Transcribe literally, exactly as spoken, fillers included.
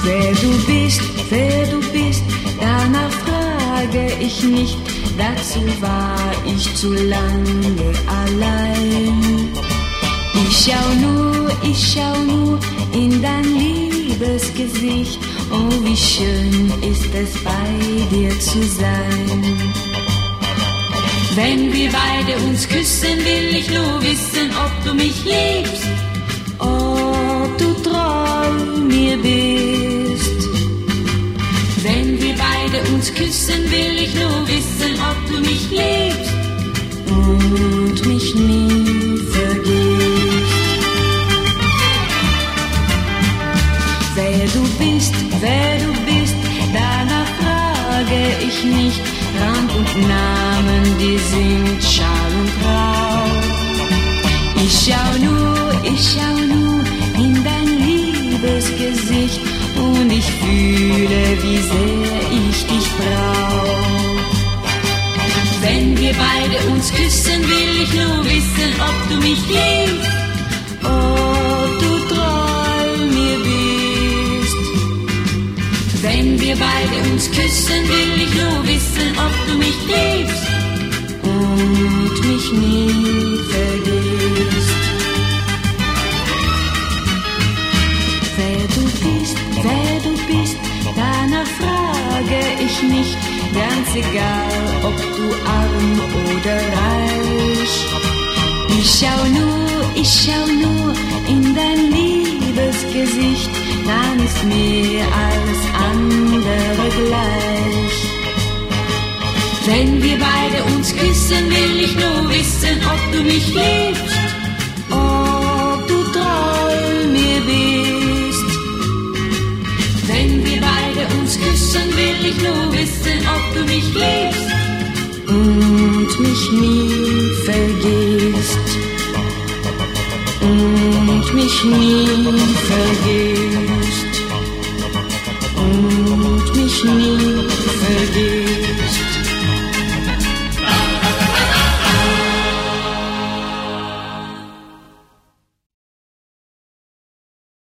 Wer du bist, wer du bist, danach frage ich nicht, dazu war ich zu lange allein. Ich schau nur, ich schau nur in dein liebes Gesicht, oh wie schön ist es bei dir zu sein. Wenn wir beide uns küssen, will ich nur wissen, ob du mich liebst, ob du treu mir bist. Wenn wir beide uns küssen, will ich nur wissen, ob du mich liebst und mich nie vergisst. Wer du bist, wer du bist, danach frage ich nicht. Rang und Namen, die sind Schall und Rauch. Ich schau nur, ich schau nur in dein liebes Gesicht und ich fühle, wie sehr ich dich brauch. Wenn wir beide uns küssen, will ich nur wissen, ob du mich liebst, ob du treu mir bist. Wenn wir beide uns küssen, will ich nur wissen, ob du mich liebst und mich nie vergisst. Wer du bist, wer du bist, danach frage ich nicht, ganz egal, ob du arm oder reich. Ich schau nur, ich schau nur in dein liebes Gesicht, dann ist mir alles andere gleich. Wenn wir beide uns küssen, will ich nur wissen, ob du mich liebst, ob du treu mir bist. Wenn wir beide uns küssen, will ich nur wissen, ob du mich liebst und mich nie vergisst. Und mich nie vergisst. Und mich nie